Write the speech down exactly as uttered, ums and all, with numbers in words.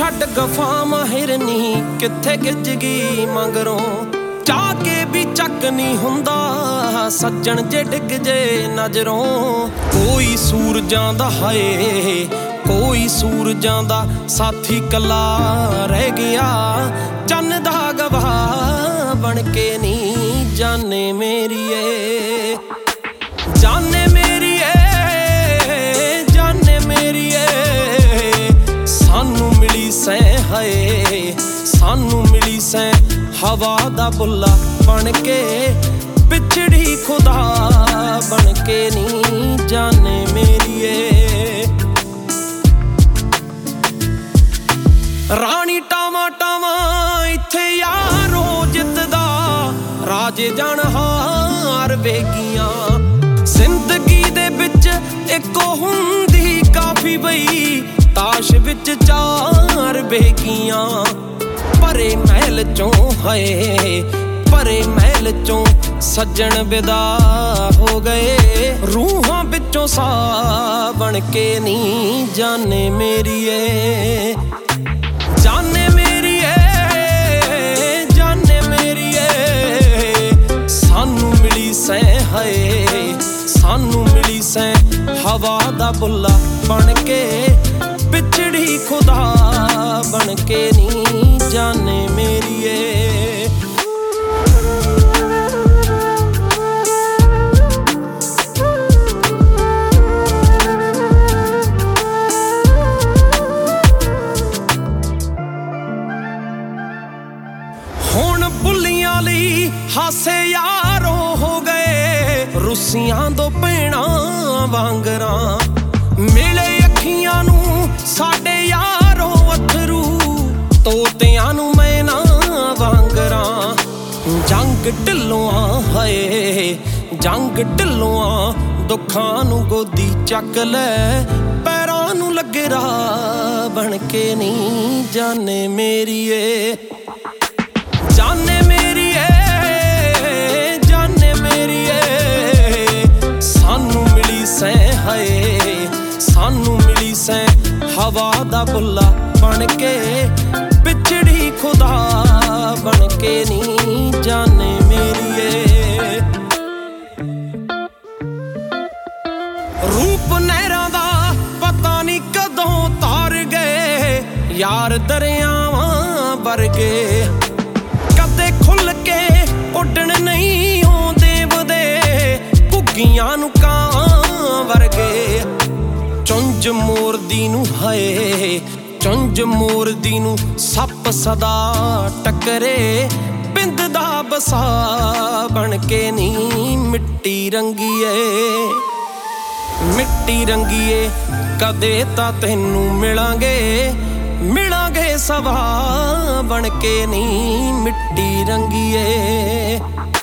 ਛੱਡ ਗਫਾ ਮਾਹਿਰਨੀ ਕਿੱਥੇ ਗਿੱਜ ਗਈ ਮਗਰੋਂ ਚਾਹ ਕੇ ਵੀ ਚੱਕ ਨਹੀਂ ਹੁੰਦਾ ਸੱਜਣ ਜੇ ਡਿੱਗ ਜੇ ਨਜ਼ਰੋਂ। ਕੋਈ ਸੂਰਜਾਂ ਦਾ ਹਾਏ ਕੋਈ ਸੂਰਜਾਂ ਦਾ ਸਾਥੀ ਕੱਲਾ ਰਹਿ ਗਿਆ ਚੰਨ ਦਾ ਗਵਾਹ ਬਣ ਕੇ ਨਹੀਂ ਜਾਨੇ ਮੇਰੀਏ ਜਾਨੇ ਮੇਰੀਏ ਜਾਨੇ ਮੇਰੀਏ। ਸਾਨੂੰ ਮਿਲੀ ਸੈਂ ਹਾਏ ਸਾਨੂੰ ਮਿਲੀ ਸੈਂ ਹਵਾ ਦਾ ਬੁੱਲਾ ਬਣ ਕੇ ਪਿਛੜੀ ਖੁਦਾ ਬਣ ਕੇ ਨਹੀਂ ਜਾਨੇ ਮੇਰੀਏ। ਰਾਣੀ ਟਾਵਾਂ ਟਾਵਾਂ ਇੱਥੇ ਯਾਰੋ ਜਿੱਤਦਾ ਰਾਜੇ ਜਾਣ ਹਾਰ ਵੇਗੀਆਂ। ਜ਼ਿੰਦਗੀ ਦੇ ਵਿੱਚ ਇੱਕੋ ਹੁੰਦੀ ਕਾਫੀ ਬਈ ਤਾਸ਼ ਵਿੱਚ ਚਾਰ ਵੇਗੀਆਂ। ਭਰੇ ਮਹਿਲ ਚੋਂ ਹਾਏ ਭਰੇ ਮਹਿਲ ਚੋਂ ਸੱਜਣ ਵਿਦਾ ਹੋ ਗਏ ਰੂਹਾਂ ਵਿੱਚੋਂ ਸਾਹ ਬਣ ਕੇ ਨਹੀਂ ਜਾਨੇ ਮੇਰੀਏ ਜਾਨੇ ਮੇਰੀਏ ਜਾਨੇ ਮੇਰੀਏ। ਸਾਨੂੰ ਮਿਲੀ ਸੈਂ ਹਾਏ ਸਾਨੂੰ ਮਿਲੀ ਸੈਂ ਹਵਾ ਦਾ ਬੁੱਲਾ ਬਣ ਕੇ ਪਿਛੜੀ ਖੁਦਾ ਬਣ ਕੇ ਨਹੀਂ ਜਾਨੇ ਮੇਰੀਏ। ਹੁਣ ਬੁੱਲੀਆਂ ਲਈ ਹਾਸੇ ਯਾਰੋ ਹੋ ਗਏ ਰੁੱਸੀਆਂ ਦੋ ਭੈਣਾਂ ਵਾਂਗਰਾਂ। ਮਿਲੇ ਅੱਖੀਆਂ ਨੂੰ ਸਾਡੇ ਯਾਰੋ ਅਥਰੂ ਤੋਤਿਆਂ ਨੂੰ ਮੈਨਾ ਵਾਂਗਰਾਂ। ਜੰਗ ਢਿੱਲੋਂ ਹਾਏ ਜੰਗ ਢਿੱਲੋਂ ਦੁੱਖਾਂ ਨੂੰ ਗੋਦੀ ਚੱਕ ਲੈ ਪੈਰਾਂ ਨੂੰ ਲੱਗੇ ਰਾਹ ਬਣ ਕੇ ਨਹੀਂ ਜਾਨੇ ਮੇਰੀਏ ਜਾਨੇ ਮੇਰੀਏ ਜਾਨੇ ਮੇਰੀਏ। ਸਾਨੂੰ ਮਿਲੀ ਸੈਂ ਹਾਏ ਸਾਨੂੰ ਮਿਲੀ ਸੈਂ ਹਵਾ ਦਾ ਬੁੱਲਾ ਬਣ ਕੇ ਪਿਛੜੀ ਖੁਦਾ ਬਣ ਕੇ ਨਹੀਂ ਜਾਨੇ ਮੇਰੀਏ। ਰੂਪ ਨਹਿਰਾਂ ਦਾ ਪਤਾ ਨਹੀਂ ਕਦੋਂ ਤਾਰ ਗਏ ਯਾਰ ਦਰਿਆਵਾਂ ਵਰਗੇ। ਕਦੇ ਖੁੱਲ ਕੇ ਉੱਡਣ ਨਹੀਂ ਆਉਂਦੇ ਵਦੇ ਘੁੱਗੀਆਂ ਨੂੰ ਕਾਂ ਵਰਗੇ। ਚੁੰਝ ਮੋਰਦੀ ਨੂੰ ਹਾਏ ਚੁੰਝ ਮੋਰਦੀ ਨੂੰ ਸੱਪ ਸਦਾ ਟੱਕਰੇ ਬਿੰਦ ਦਾ ਬਸਾ ਬਣ ਕੇ ਨਹੀਂ ਮਿੱਟੀ ਰੰਗੀਏ ਮਿੱਟੀ ਰੰਗੀਏ। ਕਦੇ ਤਾਂ ਤੈਨੂੰ ਮਿਲਾਂਗੇ ਮਿਲਾਂਗੇ ਸਵਾ ਬਣ ਕੇ ਨਹੀਂ ਮਿੱਟੀ ਰੰਗੀਏ।